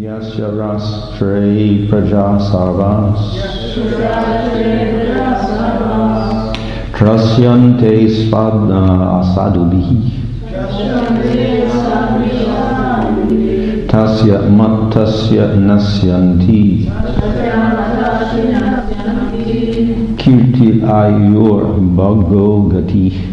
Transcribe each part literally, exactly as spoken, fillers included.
Yasya Rashtre Praja Sarvas Trasyante Spadna Asadubihi Tasya Mattasya Nasyanti Kirti Ayur Bhago Gati.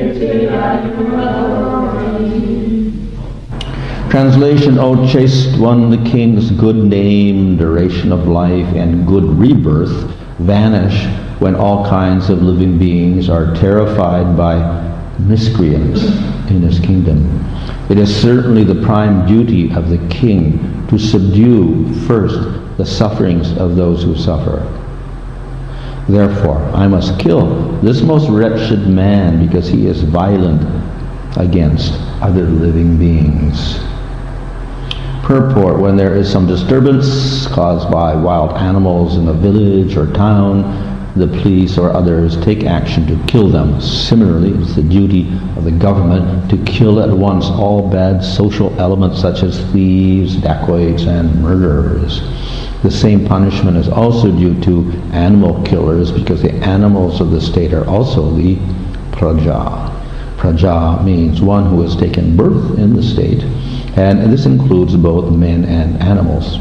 Translation: O chaste one, the king's good name, duration of life, and good rebirth vanish when all kinds of living beings are terrified by miscreants in his kingdom. It is certainly the prime duty of the king to subdue first the sufferings of those who suffer. Therefore, I must kill this most wretched man because he is violent against other living beings. Purport: when there is some disturbance caused by wild animals in a village or town, the police or others take action to kill them. Similarly, it's the duty of the government to kill at once all bad social elements such as thieves, dacoits, and murderers. The same punishment is also due to animal killers because the animals of the state are also the praja. Praja means one who has taken birth in the state, and this includes both men and animals.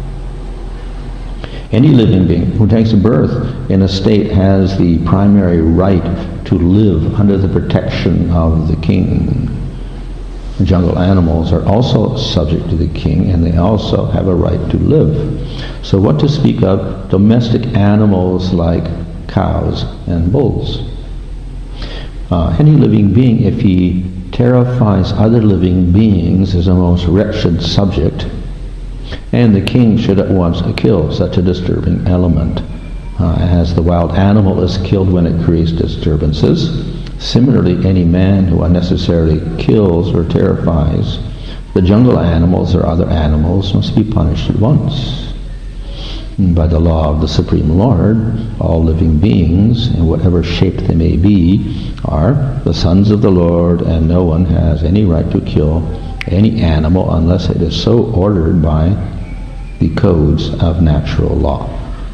Any living being who takes birth in a state has the primary right to live under the protection of the king. Jungle animals are also subject to the king, and they also have a right to live. So what to speak of domestic animals like cows and bulls? Uh, any living being, if he terrifies other living beings, is a most wretched subject, and the king should at once kill such a disturbing element. Uh, as the wild animal is killed when it creates disturbances, similarly any man who unnecessarily kills or terrifies the jungle animals or other animals must be punished at once. By the law of the Supreme Lord, all living beings, in whatever shape they may be, are the sons of the Lord, and no one has any right to kill any animal unless it is so ordered by the codes of natural law.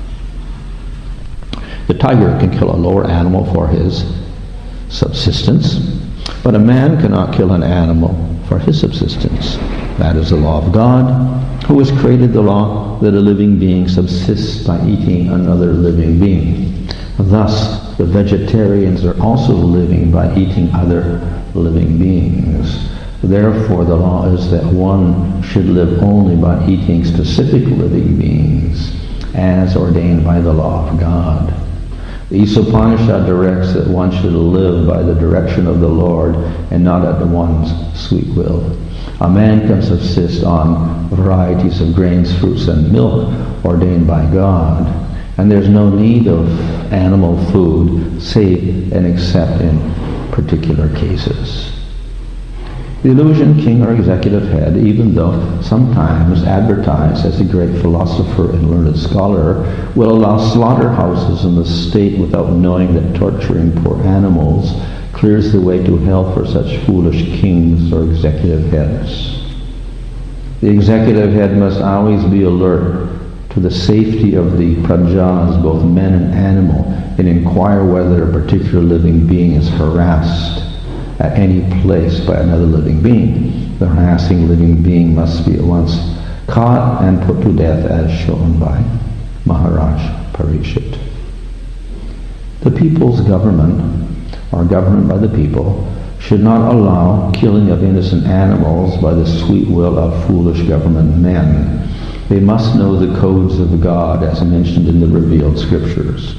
The tiger can kill a lower animal for his subsistence, but a man cannot kill an animal for his subsistence. That is the law of God, who has created the law that a living being subsists by eating another living being. Thus, the vegetarians are also living by eating other living beings. Therefore, the law is that one should live only by eating specific living beings, as ordained by the law of God. The Isopanishad directs that one should live by the direction of the Lord and not at one's sweet will. A man can subsist on varieties of grains, fruits, and milk ordained by God, and there's no need of animal food save and except in particular cases. The illusion king or executive head, even though sometimes advertised as a great philosopher and learned scholar, will allow slaughterhouses in the state without knowing that torturing poor animals clears the way to hell for such foolish kings or executive heads. The executive head must always be alert to the safety of the prajas, both men and animal, and inquire whether a particular living being is harassed at any place by another living being. The harassing living being must be at once caught and put to death, as shown by Maharaj Parikshit. The people's government, or government by the people, should not allow killing of innocent animals by the sweet will of foolish government men. They must know the codes of God as mentioned in the revealed scriptures.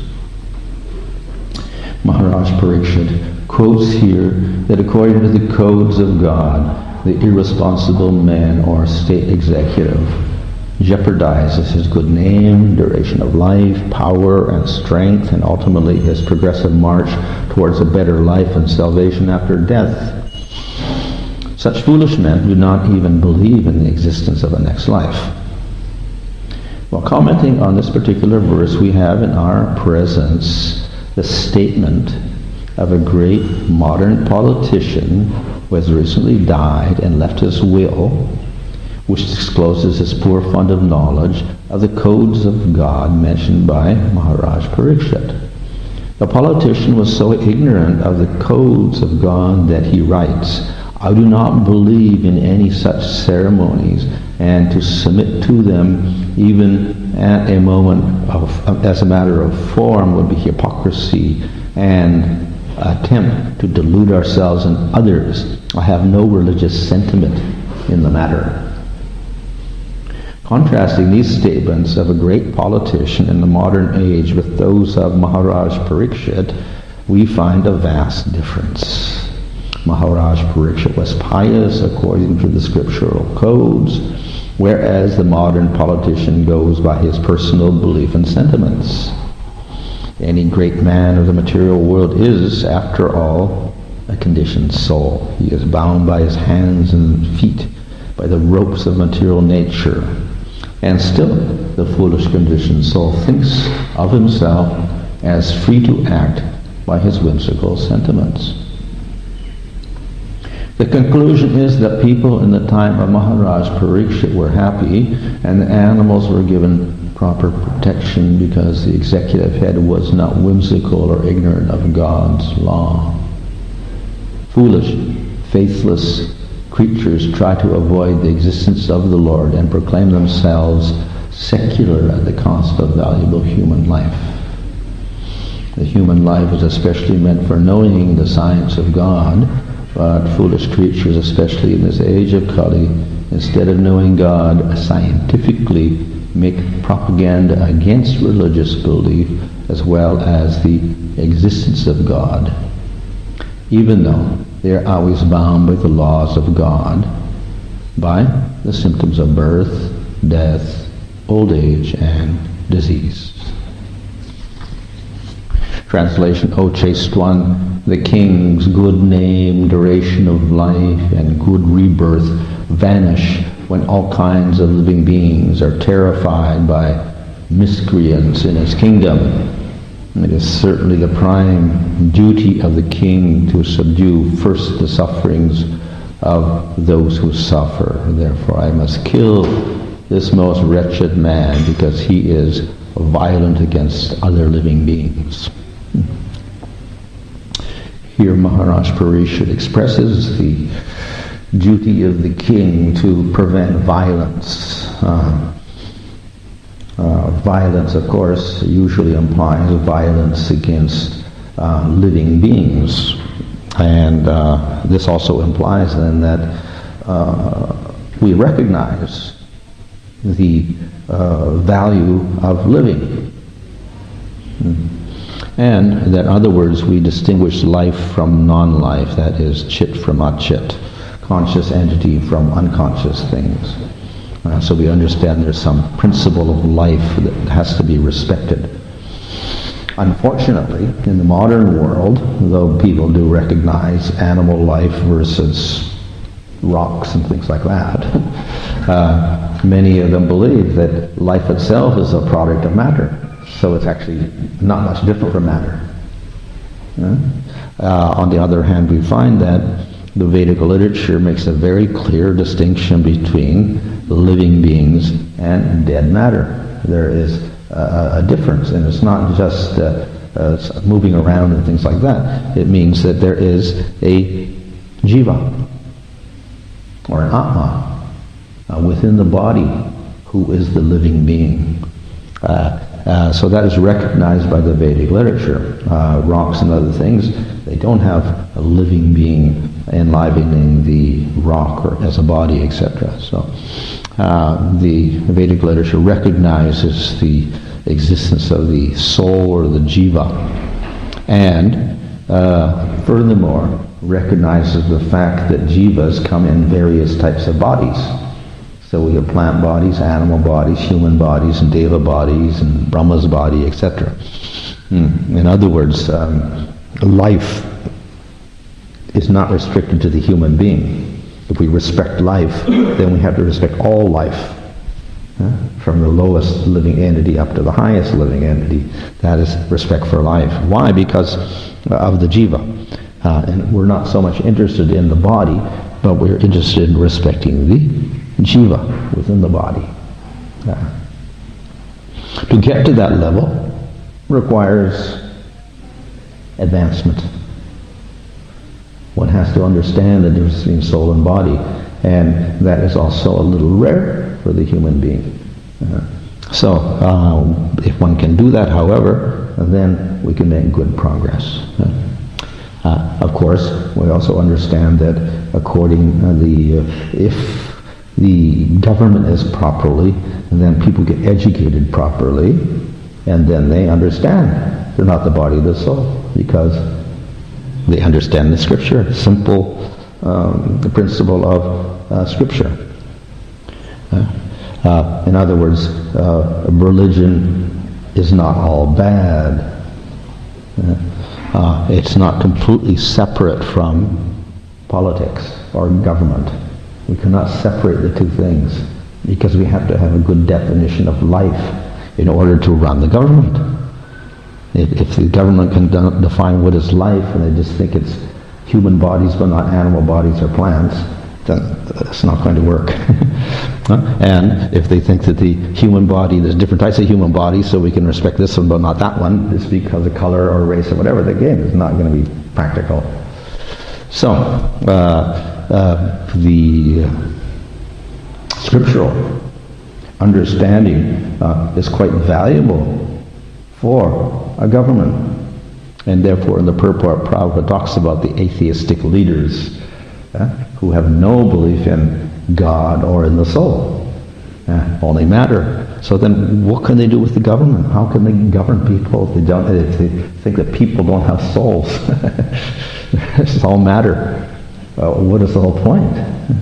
Maharaj Parikshit quotes here that according to the codes of God, the irresponsible man or state executive jeopardizes his good name, duration of life, power and strength, and ultimately his progressive march towards a better life and salvation after death. Such foolish men do not even believe in the existence of a next life. While commenting on this particular verse, we have in our presence the statement of a great modern politician who has recently died and left his will, which discloses his poor fund of knowledge of the codes of God mentioned by Maharaj Parikshit. The politician was so ignorant of the codes of God that he writes, "I do not believe in any such ceremonies, and to submit to them even at a moment of, as a matter of form would be hypocrisy and attempt to delude ourselves and others. I have no religious sentiment in the matter." Contrasting these statements of a great politician in the modern age with those of Maharaj Parikshit, we find a vast difference. Maharaj Parikshit was pious according to the scriptural codes, whereas the modern politician goes by his personal belief and sentiments. Any great man of the material world is, after all, a conditioned soul. He is bound by his hands and feet by the ropes of material nature. And still, the foolish conditioned soul thinks of himself as free to act by his whimsical sentiments. The conclusion is that people in the time of Maharaj Parikshit were happy, and the animals were given proper protection because the executive head was not whimsical or ignorant of God's law. Foolish, faithless creatures try to avoid the existence of the Lord and proclaim themselves secular at the cost of valuable human life. The human life is especially meant for knowing the science of God, but foolish creatures, especially in this age of Kali, instead of knowing God scientifically, make propaganda against religious belief as well as the existence of God, even though they are always bound by the laws of God, by the symptoms of birth, death, old age, and disease. Translation: O chaste one, the king's good name, duration of life, and good rebirth vanish when all kinds of living beings are terrified by miscreants in his kingdom. It is certainly the prime duty of the king to subdue first the sufferings of those who suffer. Therefore I must kill this most wretched man because he is violent against other living beings. Here Maharaj Parikshit expresses the duty of the king to prevent violence. Uh, Uh, violence, of course, usually implies violence against uh, living beings. And uh, this also implies then that uh, we recognize the uh, value of living. And that, in other words, we distinguish life from non-life, that is, chit from achit, conscious entity from unconscious things. Uh, so we understand there's some principle of life that has to be respected. Unfortunately, in the modern world, though people do recognize animal life versus rocks and things like that, uh, many of them believe that life itself is a product of matter. So it's actually not much different from matter. Uh, uh, on the other hand, we find that the Vedic literature makes a very clear distinction between living beings and dead matter. There is a, a difference, and it's not just uh, uh, moving around and things like that. It means that there is a jiva, or an atma, uh, within the body, who is the living being. Uh, uh, so that is recognized by the Vedic literature. Uh, rocks and other things, they don't have a living being enlivening the rock or as a body, et cetera. So uh, the Vedic literature recognizes the existence of the soul or the jiva, and uh, furthermore recognizes the fact that jivas come in various types of bodies. So we have plant bodies, animal bodies, human bodies, and deva bodies, and Brahma's body, et cetera. Hmm. In other words, um, life is not restricted to the human being. If we respect life, then we have to respect all life, uh, from the lowest living entity up to the highest living entity. That is respect for life. Why? Because of the jiva. Uh, and we're not so much interested in the body, but we're interested in respecting the jiva, within the body. Yeah. To get to that level requires advancement. One has to understand the difference between soul and body, and that is also a little rare for the human being. Uh, so, uh, if one can do that, however, then we can make good progress. Uh, uh, of course, we also understand that according uh, the uh, if the government is properly, and then people get educated properly, and then they understand they're not the body of the soul, because they understand the scripture, simple um, the principle of uh, scripture. Uh, uh, in other words, uh, religion is not all bad. Uh, uh, it's not completely separate from politics or government. We cannot separate the two things, because we have to have a good definition of life in order to run the government. If, if the government can de- define what is life, and they just think it's human bodies but not animal bodies or plants, then it's not going to work. And if they think that the human body, there's different types of human bodies, so we can respect this one but not that one, just because of color or race or whatever, the game is not going to be practical. So, uh, uh, the scriptural understanding uh, is quite valuable for a government. And therefore in the purport Prabhupada talks about the atheistic leaders uh, who have no belief in God or in the soul, uh, only matter. So then what can they do with the government? How can they govern people if they, don't, if they think that people don't have souls? It's all matter. Uh, what is the whole point?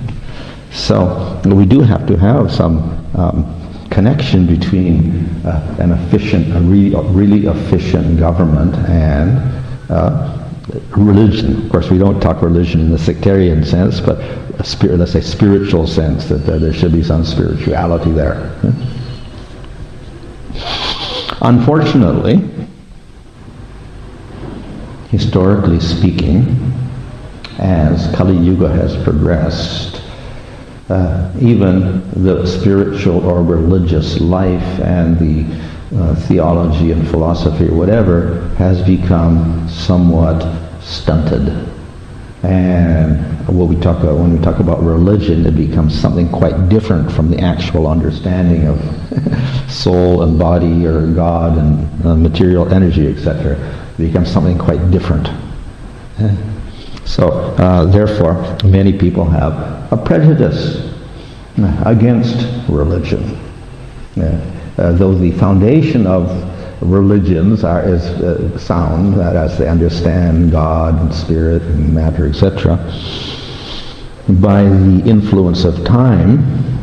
So we do have to have some um, connection between uh, an efficient, a really, a really efficient government and uh, religion. Of course, we don't talk religion in the sectarian sense, but a spirit, let's say spiritual sense, that uh, there should be some spirituality there. Unfortunately, historically speaking, as Kali Yuga has progressed, Uh, even the spiritual or religious life and the uh, theology and philosophy or whatever has become somewhat stunted. And what we talk about, when we talk about religion, it becomes something quite different from the actual understanding of soul and body or God and uh, material energy, et cetera. It becomes something quite different. Yeah. So, uh, therefore, many people have a prejudice against religion. Yeah. Uh, though the foundation of religions are is uh, sound, that as they understand God and spirit and matter, et cetera, by the influence of time,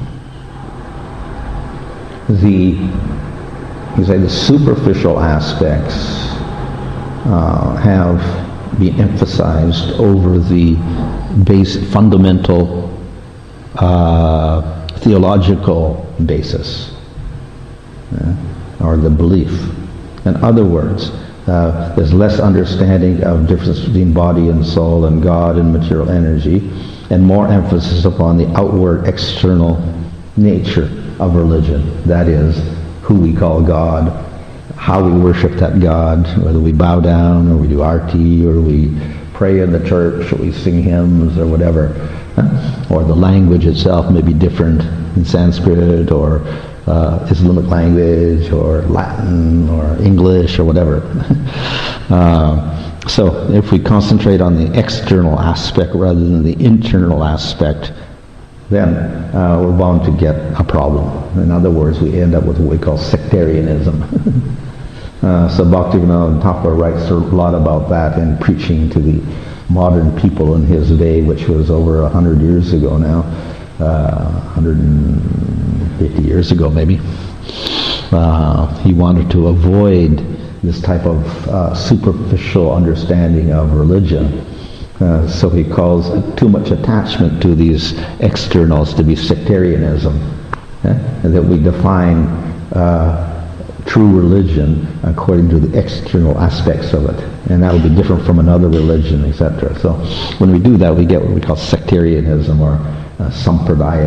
the you say the superficial aspects uh, have been emphasized over the base fundamental uh, theological basis, uh, or the belief. In other words, uh, there's less understanding of difference between body and soul and God and material energy, and more emphasis upon the outward external nature of religion. That is, who we call God, how we worship that God, whether we bow down or we do arti or we pray in the church or we sing hymns or whatever. Huh? Or the language itself may be different in Sanskrit or uh, Islamic language or Latin or English or whatever. uh, so if we concentrate on the external aspect rather than the internal aspect, then uh, we're bound to get a problem. In other words, we end up with what we call sectarianism. uh, so Bhaktivinoda Thakur writes a lot about that in preaching to the modern people in his day, which was over a hundred years ago now, uh, one hundred fifty years ago maybe. Uh, he wanted to avoid this type of uh, superficial understanding of religion. Uh, so he calls too much attachment to these externals to be sectarianism. Eh? And that we define uh, true religion according to the external aspects of it. And that will be different from another religion, et cetera. So when we do that, we get what we call sectarianism or uh, Sampradayic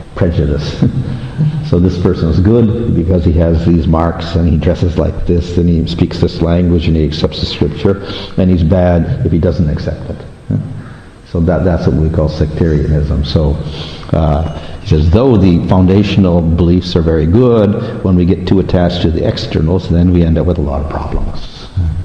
prejudice. So this person is good because he has these marks and he dresses like this and he speaks this language and he accepts the scripture, and he's bad if he doesn't accept it. So that that's what we call sectarianism. So uh, he says, though the foundational beliefs are very good, when we get too attached to the externals, then we end up with a lot of problems.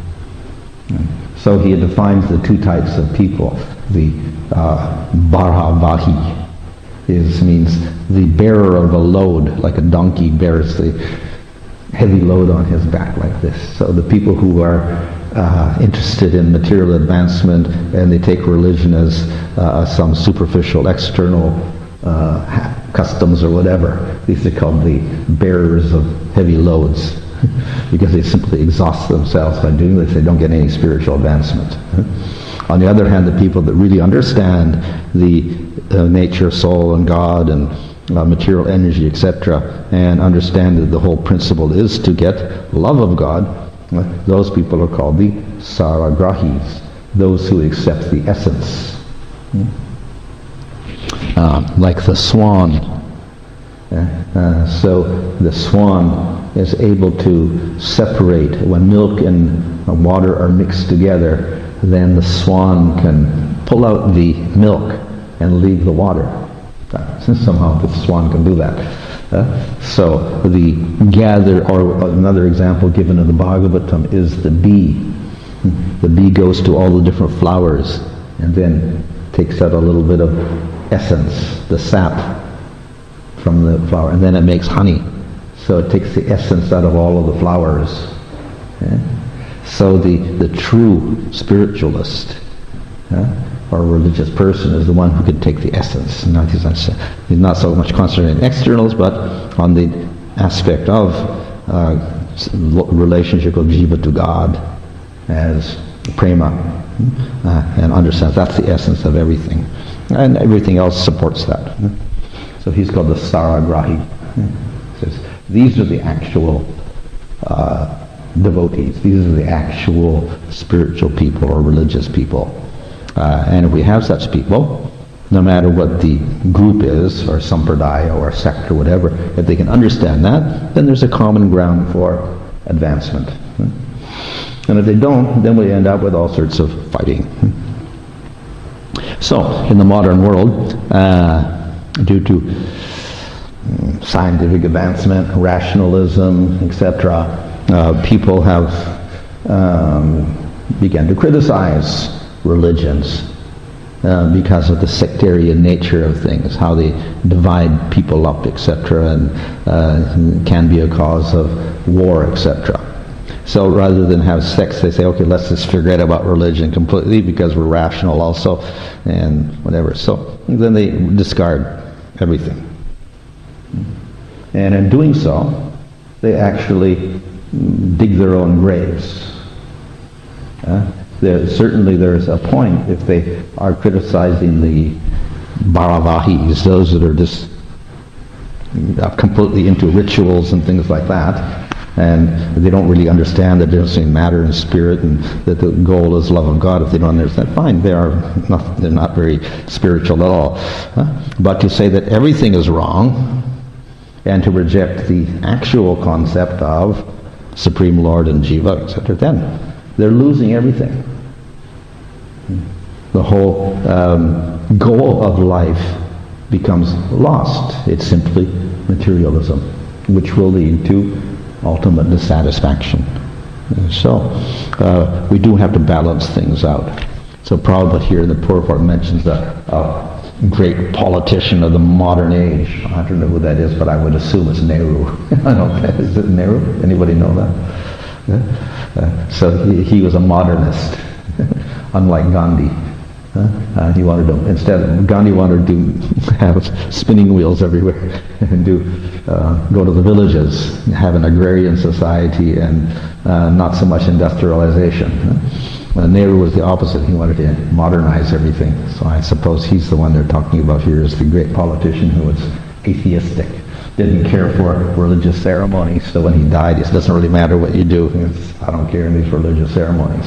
So he defines the two types of people. The uh, Bharavahi is means the bearer of a load, like a donkey bears the heavy load on his back like this. So the people who are uh, interested in material advancement and they take religion as uh, some superficial external uh, customs or whatever, these are called the bearers of heavy loads because they simply exhaust themselves by doing this. They don't get any spiritual advancement. On the other hand, the people that really understand the uh, nature, soul, and God, and uh, material energy, et cetera, and understand that the whole principle is to get love of God, uh, those people are called the Saragrahis, those who accept the essence. Uh, like the swan. Uh, uh, so the swan is able to separate when milk and uh, water are mixed together. Then the swan can pull out the milk and leave the water. Uh, somehow the swan can do that. Uh, so the gather, or another example given in the Bhagavatam, is the bee. The bee goes to all the different flowers and then takes out a little bit of essence, the sap from the flower, and then it makes honey. So it takes the essence out of all of the flowers. Yeah? So the, the true spiritualist uh, or religious person is the one who can take the essence. Not, he's, not, he's not so much concentrated on externals, but on the aspect of uh, relationship of jiva to God as prema, uh, and understands that's the essence of everything. And everything else supports that. So he's called the Saragrahi. He says, these are the actual uh, devotees. These are the actual spiritual people or religious people. Uh, and if we have such people, no matter what the group is, or sampradaya, or sect, or whatever, if they can understand that, then there's a common ground for advancement. And if they don't, then we end up with all sorts of fighting. So, in the modern world, uh, due to scientific advancement, rationalism, et cetera, uh, people have um, begun to criticize religions uh, because of the sectarian nature of things, how they divide people up, et cetera, and uh, can be a cause of war, et cetera. So rather than have sects, they say, okay, let's just forget about religion completely because we're rational also, and whatever. So then they discard everything. And in doing so, they actually dig their own graves. Uh, there, certainly there's a point if they are criticizing the Bharavahis, those that are just completely into rituals and things like that, and they don't really understand the difference between matter and spirit, and that the goal is love of God. If they don't understand, fine, they are not, they're not very spiritual at all. Huh? But to say that everything is wrong, and to reject the actual concept of Supreme Lord and Jiva, et cetera, then they're losing everything. The whole um, goal of life becomes lost. It's simply materialism, which will lead to ultimate dissatisfaction. So uh, we do have to balance things out. So Prabhupada here in the Purport mentions a, a great politician of the modern age. I don't know who that is, but I would assume it's Nehru. I don't know. Is it Nehru? Anybody know that? Yeah? Uh, so he, he was a modernist, unlike Gandhi. Uh, uh, he wanted to, instead, Gandhi wanted to have spinning wheels everywhere and do uh, go to the villages, have an agrarian society, and uh, not so much industrialization. Uh, Nehru was the opposite. He wanted to modernize everything. So I suppose he's the one they're talking about here as the great politician who was atheistic, didn't care for religious ceremonies. So when he died, it doesn't really matter what you do. It's, I don't care in these religious ceremonies.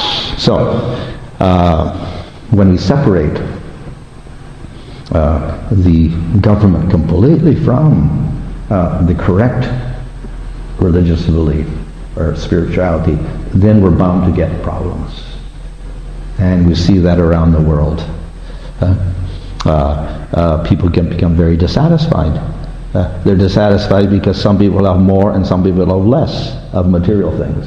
So. Uh, When we separate uh, the government completely from uh, the correct religious belief or spirituality, then we're bound to get problems. And we see that around the world. Uh, uh, uh, people can become very dissatisfied. Uh, they're dissatisfied because some people have more and some people have less of material things.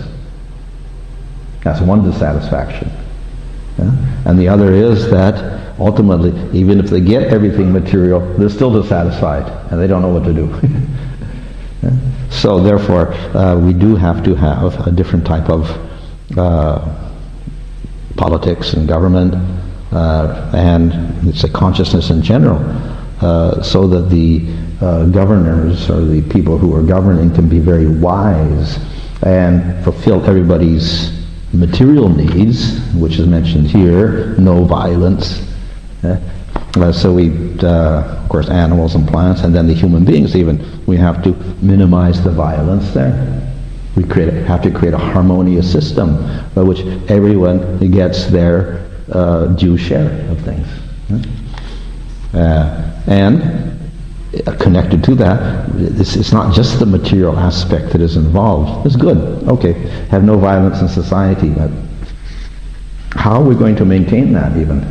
That's one dissatisfaction. Yeah? And the other is that ultimately, even if they get everything material, they're still dissatisfied and they don't know what to do. Yeah? So therefore, uh, we do have to have a different type of uh, politics and government uh, and it's a consciousness in general, uh, so that the uh, governors or the people who are governing can be very wise and fulfill everybody's material needs, which is mentioned here, no violence. Yeah? Uh, so we, uh, of course, animals and plants, and then the human beings even, we have to minimize the violence there. We create, have to create a harmonious system by which everyone gets their uh, due share of things. Yeah? Uh, and uh, connected to that, it's, it's not just the material aspect that is involved. It's good, okay, have no violence in society, but how are we going to maintain that even?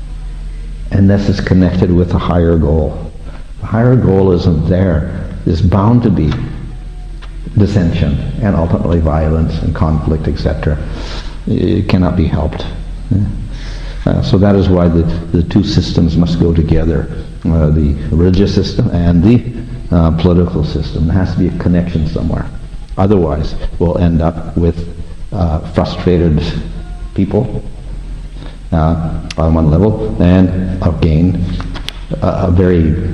Unless it's connected with a higher goal. The higher goal isn't there. There's bound to be dissension and ultimately violence and conflict, et cetera. It cannot be helped. Yeah. Uh, so that is why the, the two systems must go together, uh, the religious system and the uh, political system. There has to be a connection somewhere. Otherwise, we'll end up with uh, frustrated people uh, on one level, and again, a, a very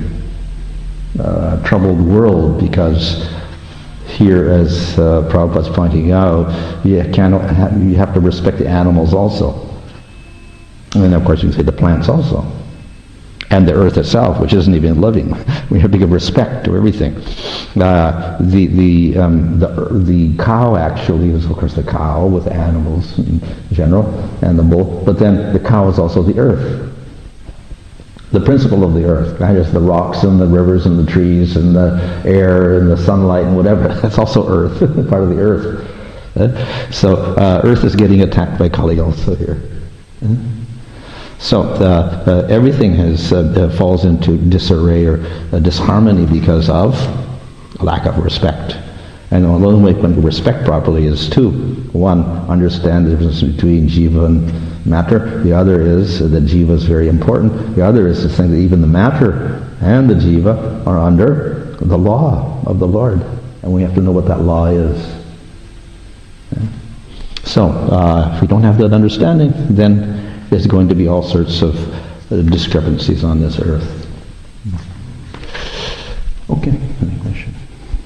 uh, troubled world, because here, as uh, Prabhupada's pointing out, you, cannot have, you have to respect the animals also. And of course you can say the plants also. And the earth itself, which isn't even living. We have to give respect to everything. Uh, the the, um, the the cow actually is, of course, the cow with animals in general, and the bull. But then the cow is also the earth. The principle of the earth. That is the rocks and the rivers and the trees and the air and the sunlight and whatever. That's also earth, part of the earth. Uh, so uh, earth is getting attacked by Kali also here. Uh, So uh, uh, everything has uh, uh, falls into disarray or uh, disharmony because of lack of respect. And the only way when you respect properly is two. One, understand the difference between jiva and matter. The other is uh, that jiva is very important. The other is to think that even the matter and the jiva are under the law of the Lord. And we have to know what that law is. Okay? So uh, if we don't have that understanding, then there's going to be all sorts of uh, discrepancies on this earth. Okay, any questions?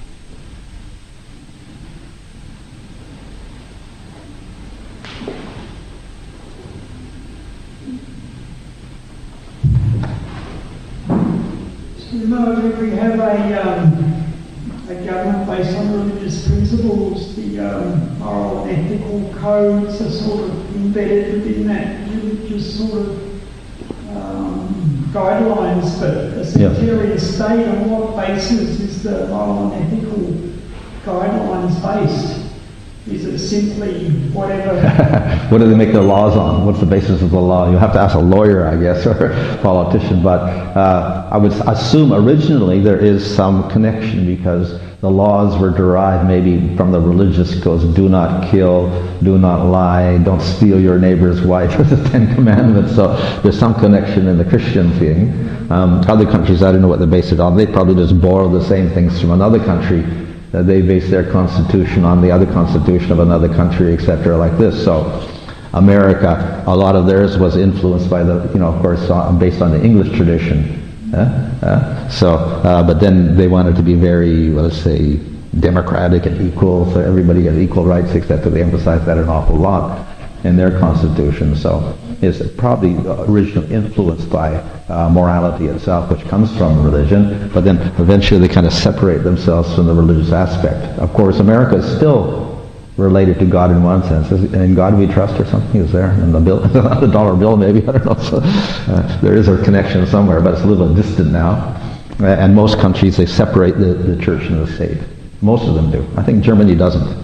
So, you know, if we have a, um, a government based on religious principles, the um, moral and ethical codes are sort of embedded within that religious sort of um, guidelines, but a sectarian yeah. state, on what basis is the moral and ethical guidelines based? Is it simply whatever? What do they make their laws on? What's the basis of the law? You have to ask a lawyer, I guess, or a politician, but uh, I would assume originally there is some connection, because the laws were derived maybe from the religious codes. Do not kill, do not lie, don't steal your neighbor's wife, the Ten Commandments. So there's some connection in the Christian thing. Um, other countries, I don't know what they base it on. They probably just borrow the same things from another country. Uh, they base their constitution on the other constitution of another country, et cetera, like this. So America, a lot of theirs was influenced by the, you know, of course, uh, based on the English tradition. Uh, uh, so, uh, but then they wanted to be very, well, let's say, democratic and equal, so everybody has equal rights, et cetera. They emphasize that an awful lot in their constitution. So it's probably originally influenced by uh, morality itself, which comes from religion, but then eventually they kind of separate themselves from the religious aspect. Of course, America is still related to God in one sense. Is, in God we trust or something is there? In the bill, the dollar bill maybe, I don't know. So, uh, there is a connection somewhere, but it's a little distant now. Uh, and most countries, they separate the, the church and the state. Most of them do. I think Germany doesn't.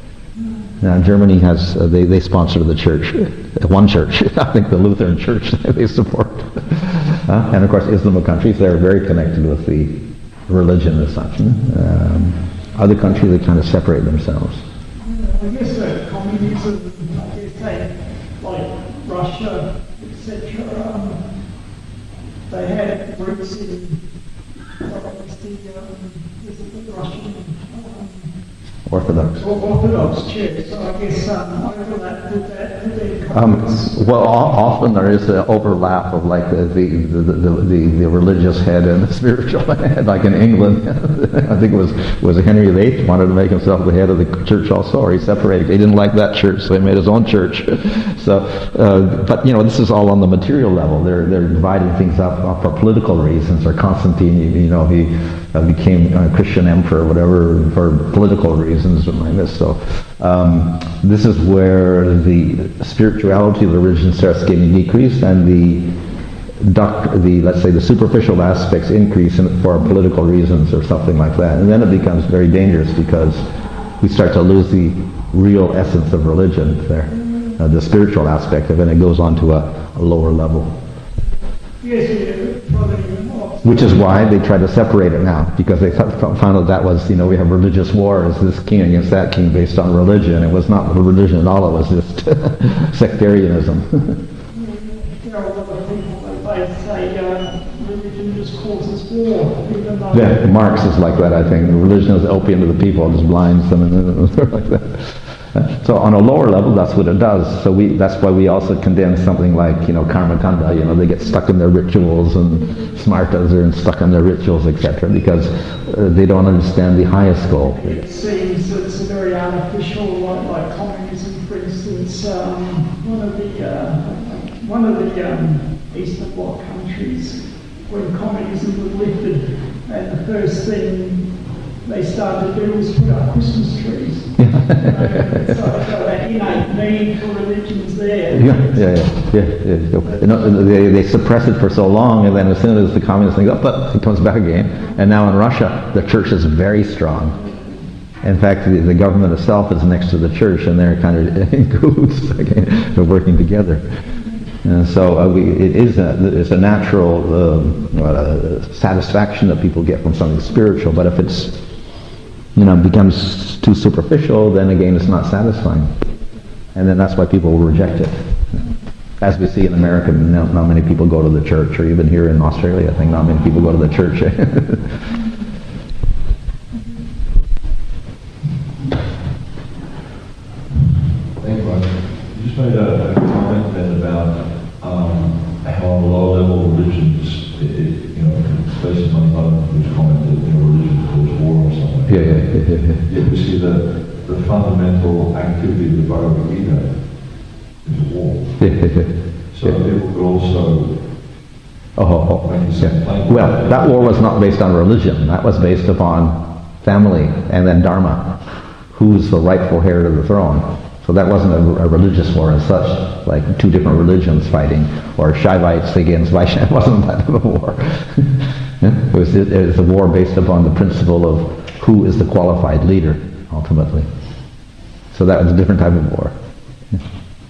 Now, Germany has, uh, they, they sponsor the church, uh, one church. I think the Lutheran church they support. uh, and of course, Islamic countries, they're very connected with the religion as such. Um, other countries, they kind of separate themselves. I guess uh, communism, I guess they, like Russia, et cetera, um, they had roots in, what was the, um, is it the Russian, um, Orthodox. Orthodox Church, so I guess um, overlap with that, with their Um, well, often there is an overlap of like the the, the, the, the, the religious head and the spiritual head, like in England. I think it was was it Henry the Eighth wanted to make himself the head of the church also, or he separated. He didn't like that church, so he made his own church. So, uh, but you know, this is all on the material level. They're they're dividing things up, up for political reasons. Or Constantine, you, you know, he uh, became a Christian emperor, or whatever, for political reasons, something like this. So. Um, this is where the spirituality of the religion starts getting decreased, and the, doc, the let's say the superficial aspects increase in, for political reasons or something like that. And then it becomes very dangerous because we start to lose the real essence of religion there, uh, the spiritual aspect of it, and it goes on to a, a lower level. Yes, yeah, probably. Which is why they try to separate it now, because they th- found out that was, you know, we have religious wars, this king against that king based on religion. It was not religion at all, it was just sectarianism. There are a lot of people that they say uh, religion just causes war, even though... Yeah, Marx is like that, I think. Religion is opium to the people, it just blinds them and stuff like that. So on a lower level, that's what it does. So we, that's why we also condemn something like, you know, Karmakanda. You know, they get stuck in their rituals, and Smartas are stuck in their rituals, et cetera, because uh, they don't understand the highest goal. It seems it's a very artificial, like, like communism, for instance. Um, one of the uh, one of the um, Eastern Bloc countries, when communism was lifted, and the first thing they started to do was put up Christmas trees. you know, so, so that innate need for religion's there. Yeah, yeah, yeah, yeah. yeah. You know, they, they suppress it for so long, and then as soon as the communists think, oh, but it comes back again. And now in Russia, the church is very strong. In fact, the, the government itself is next to the church, and they're kind of in cahoots. They're working together. And so uh, we, it is a, it's a natural um, uh, satisfaction that people get from something spiritual, but if it's you know, becomes too superficial, then again it's not satisfying. And then that's why people will reject it. As we see in America, not, not many people go to the church, or even here in Australia, I think not many people go to the church. Thank you, Roger. You just made a, a comment then about um, how on a lower level religions, it, it, you know, based on one who's commented, you know, religion causes war or something. Yeah, yeah, yeah, yeah, yeah. Yet we see the, the fundamental activity of the Bhagavad Gita is a war. Yeah, yeah, yeah. So yeah. it would also... Oh, oh, oh. Yeah. Well, that war was not based on religion. That was based upon family and then Dharma. Who's the rightful heir to the throne? So that wasn't a, a religious war as such, like two different religions fighting, or Shaivites against Vaishnavas. It wasn't that type of war. yeah? it, was, it was a war based upon the principle of who is the qualified leader, ultimately. So that was a different type of war. Yeah.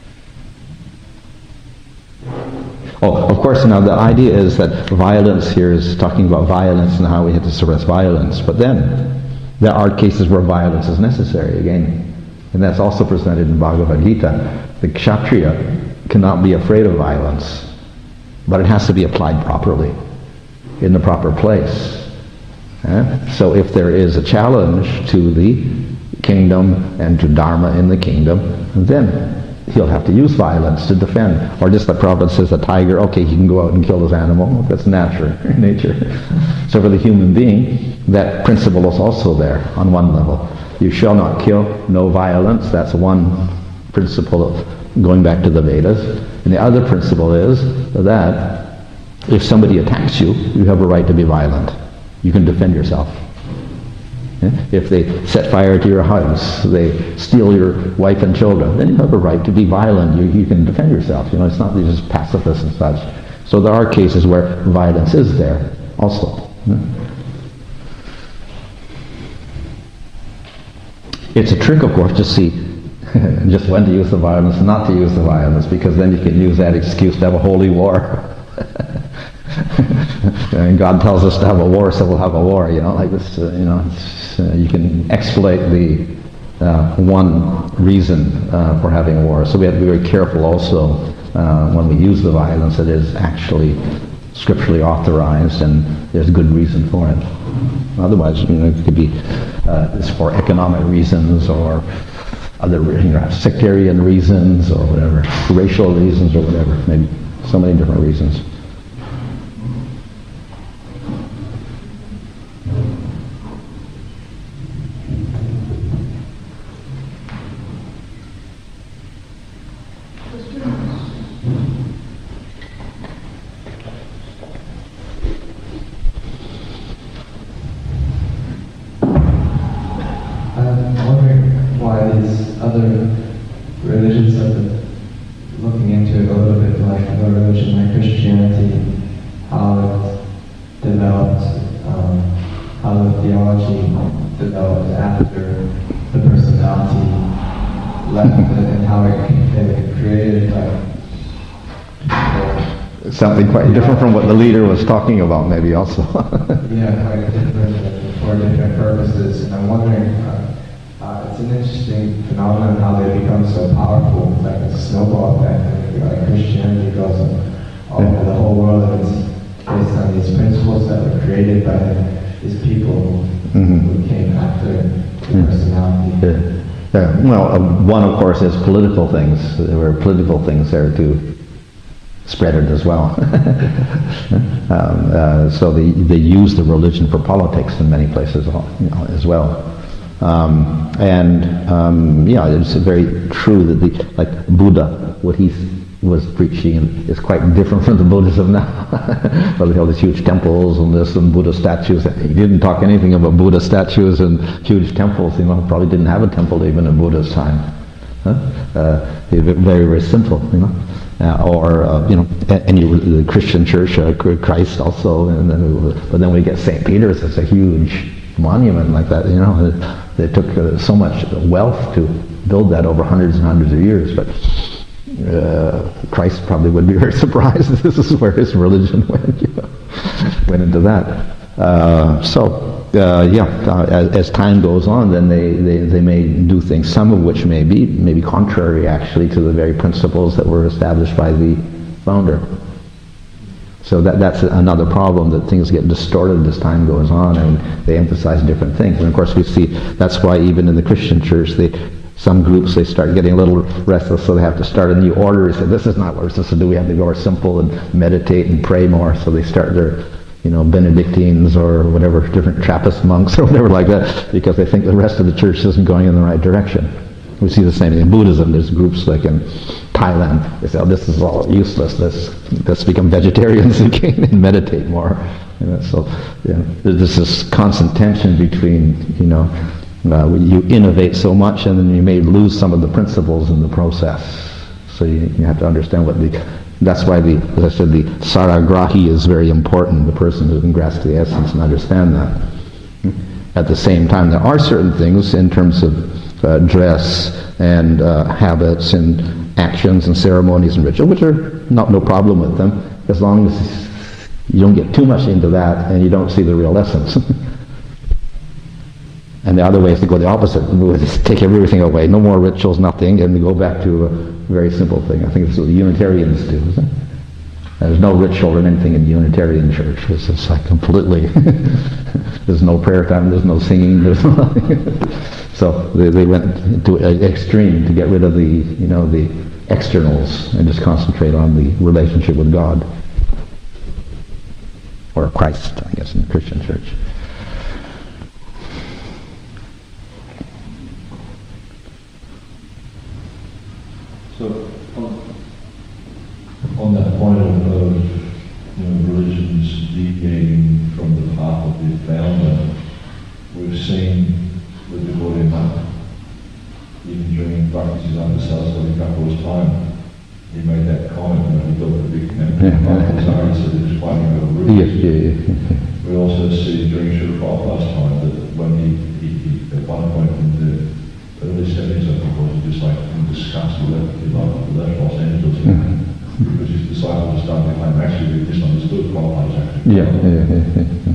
Oh, of course, now the idea is that violence here is talking about violence and how we have to suppress violence. But then, there are cases where violence is necessary, again. And that's also presented in Bhagavad Gita. The Kshatriya cannot be afraid of violence, but it has to be applied properly, in the proper place. Eh? So if there is a challenge to the kingdom and to Dharma in the kingdom, then he'll have to use violence to defend. Or just the Prophet says, a tiger, okay, he can go out and kill his animal. That's natural, nature. So for the human being, that principle is also there on one level. You shall not kill, no violence. That's one principle of going back to the Vedas. And the other principle is that if somebody attacks you, you have a right to be violent. You can defend yourself. If they set fire to your house, they steal your wife and children, then you have a right to be violent. You, you can defend yourself. You know, it's not that you're just pacifist and such. So there are cases where violence is there also. It's a trick, of course, to see just when to use the violence and not to use the violence, because then you can use that excuse to have a holy war. And God tells us to have a war, so we'll have a war. You know, like this. Uh, you know, it's, uh, you can exploit the uh, one reason uh, for having a war. So we have to be very careful also uh, when we use the violence that is actually scripturally authorized and there's good reason for it. Otherwise, you know, it could be uh, it's for economic reasons or other, you know, sectarian reasons or whatever, racial reasons or whatever. Maybe so many different reasons. Something quite different from what the leader was talking about, maybe also. Yeah, quite different for different purposes. And I'm wondering, uh, uh, it's an interesting phenomenon how they become so powerful. It's like a snowball effect. And like Christianity goes all over the whole world, and it's based on these principles that were created by these people mm-hmm. who came after the personality. Yeah. Yeah. Well, uh, one, of course, is political things. There were political things there too. Spread it as well. um, uh, so they they use the religion for politics in many places, you know, as well. Um, and um, yeah, it's very true that the like Buddha, what he was preaching is quite different from the Buddhism now. Well, they have these huge temples and this and Buddha statues. He didn't talk anything about Buddha statues and huge temples. You know, probably didn't have a temple even in Buddha's time. Huh? Uh, very very simple, you know. Uh, or uh, you know, any the Christian church, uh, Christ also, and then, but then we get Saint Peter's. It's a huge monument like that. You know, they took uh, so much wealth to build that over hundreds and hundreds of years. But uh, Christ probably would be very surprised if this is where his religion went. You know, went into that. Uh, so. Uh, yeah, uh, as, as time goes on, then they, they, they may do things, some of which may be maybe contrary actually to the very principles that were established by the founder. So that that's another problem, that things get distorted as time goes on and they emphasize different things. And of course we see that's why even in the Christian church, they, some groups, they start getting a little restless, so they have to start a new order. They say, this is not what we're supposed to do. We have to go more simple and meditate and pray more. So they start their you know, Benedictines or whatever, different Trappist monks or whatever like that, because they think the rest of the church isn't going in the right direction. We see the same thing in Buddhism. There's groups like in Thailand. They say, oh, this is all useless. Let's, let's become vegetarians again and meditate more. You know, so yeah, there's this constant tension between, you know, uh, you innovate so much and then you may lose some of the principles in the process. So you, you have to understand what the... That's why, the, as I said, the saragrahi is very important, the person who can grasp the essence and understand that. At the same time, there are certain things in terms of uh, dress and uh, habits and actions and ceremonies and ritual, which are not no problem with them, as long as you don't get too much into that and you don't see the real essence. And the other way is to go the opposite, just take everything away, no more rituals, nothing, and go back to a very simple thing. I think that's what the Unitarians do, isn't it? There's no ritual or anything in the Unitarian church. It's just like completely, there's no prayer time, there's no singing, there's nothing. So they, they went to an extreme to get rid of the, you know, the externals and just concentrate on the relationship with God. Or Christ, I guess, in the Christian church. So, on, on that point of, of you know, religions deviating from the path of the founder, we we've seen with the Gaudiya Math, even during Bhakti's Saraswati Thakur's time, he made that comment when he built the big temple. Yeah. Sorry, so he was fighting over roofs. Yeah, yeah, yeah. We also see during Srila Prabhupada's time that when he, he, he at one point in the early seventies, I think, was he just like in disgust, he left, he left, left Los Angeles Mm-hmm. because his disciples started to claim actually they misunderstood Prabhupada's actually. Yeah, yeah, yeah, yeah, yeah.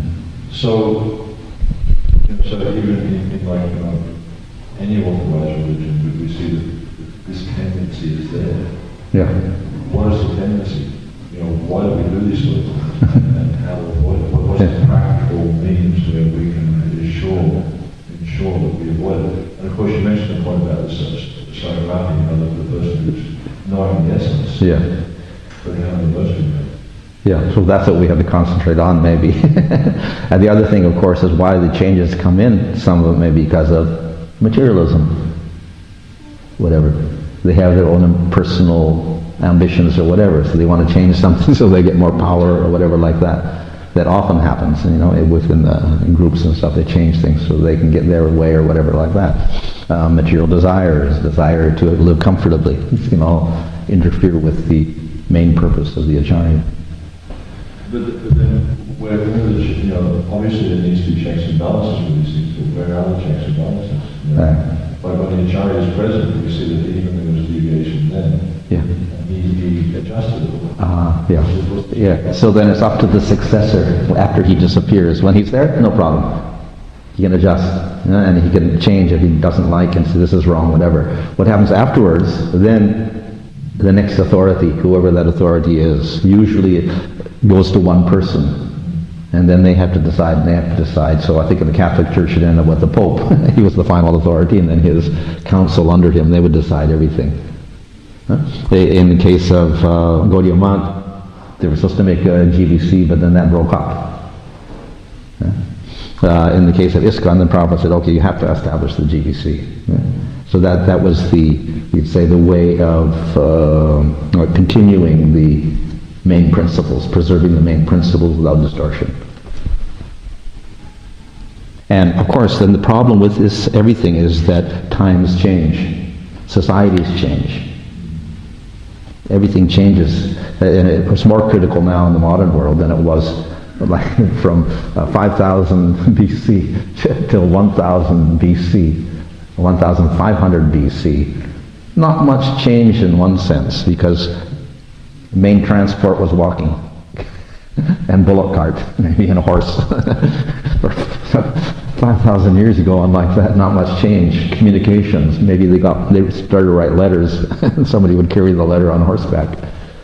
So, you know, so even in, in like you know, any authorized religion, we, we see that this tendency is there. Yeah. What is the tendency? You know, why do we do these sort of things? And how, what, what, what's the practical means where we can ensure, ensure that we avoid it? And of course, you mentioned the point about the Sagarati, you know, the, the person who's knowing the essence. Yeah. But how the most of it. Yeah, so that's what we have to concentrate on, maybe. And the other thing, of course, is why the changes come in. Some of it may be because of materialism, whatever. They have their own personal ambitions or whatever, so they want to change something so they get more power or whatever like that. That often happens, you know, within the groups and stuff. They change things so they can get their way or whatever like that. Uh, material desires, desire to live comfortably, it can all interfere with the main purpose of the Acharya. But, but then, where, where the, you know, obviously there needs to be checks and balances with these things, but where are the checks and balances? You know? Right. Like when the Acharya is present, we see that even there was deviation then, Yeah. he, he adjusted it. Uh, yeah. Yeah. So then it's up to the successor after he disappears. When he's there, no problem. He can adjust, you know, and he can change if he doesn't like and say this is wrong, whatever. What happens afterwards, then the next authority, whoever that authority is, usually it goes to one person. And then they have to decide, and they have to decide. So I think in the Catholic Church it ended up with the Pope. He was the final authority, and then his council under him, they would decide everything. Huh? They, in the case of uh, Gaudiya Math, they were supposed to make a G V C, but then that broke up. Huh? Uh, in the case of ISKCON, then Prabhupada said, okay, you have to establish the G V C. Yeah. So that, that was the, you'd say, the way of uh, continuing the main principles, preserving the main principles without distortion. And of course, then the problem with this everything is that times change, societies change. Everything changes, and it's more critical now in the modern world than it was like from uh, five thousand B C till one thousand B C, one thousand five hundred B C. Not much change in one sense, because main transport was walking and bullock cart, maybe and a horse. Five thousand years ago, unlike that, not much change. Communications, maybe they got they started to write letters, and somebody would carry the letter on horseback.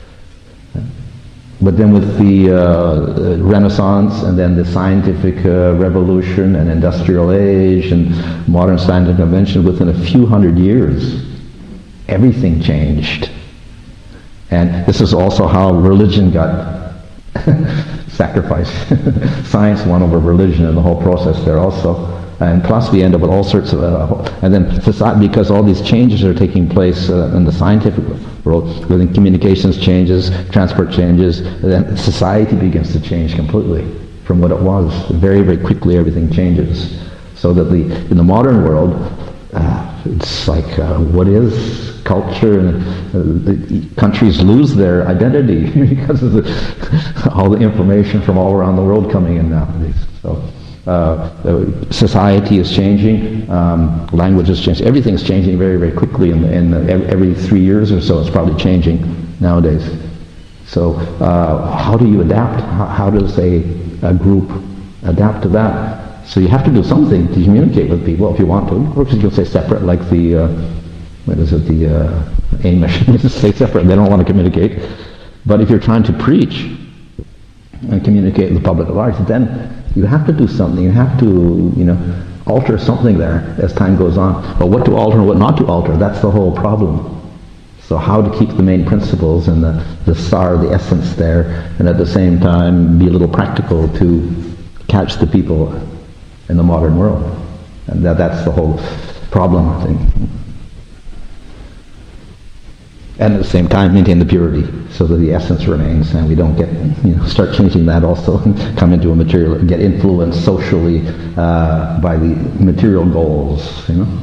But then with the uh, Renaissance, and then the scientific uh, revolution, and industrial age, and modern scientific invention, within a few hundred years, everything changed. And this is also how religion got sacrificed. Science won over religion in the whole process there also. And plus we end up with all sorts of, uh, and then society, because all these changes are taking place uh, in the scientific world, within communications changes, transport changes, then society begins to change completely from what it was. Very, very quickly everything changes. So that the, in the modern world, uh, it's like, uh, what is culture? And uh, the countries lose their identity because of the, all the information from all around the world coming in nowadays. So uh, society is changing, um, language is changing, everything's changing very, very quickly. In, the, in the, every three years or so, it's probably changing nowadays. So uh, how do you adapt? How, how does a, a group adapt to that? So you have to do something to communicate with people if you want to. Of course, you'll say separate, like the, uh, what is it, the uh, Amish, you just say separate, they don't want to communicate. But if you're trying to preach and communicate with the public at large, then you have to do something. You have to, you know, alter something there as time goes on. But what to alter and what not to alter, that's the whole problem. So how to keep the main principles and the, the sar, the essence there, and at the same time be a little practical to catch the people in the modern world. And that, that's the whole problem, I think. and at the same time maintain the purity so that the essence remains, and we don't get, you know, start changing that also, come into a material, get influenced socially uh, by the material goals, you know.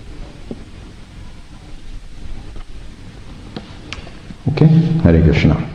Okay, Hare Krishna.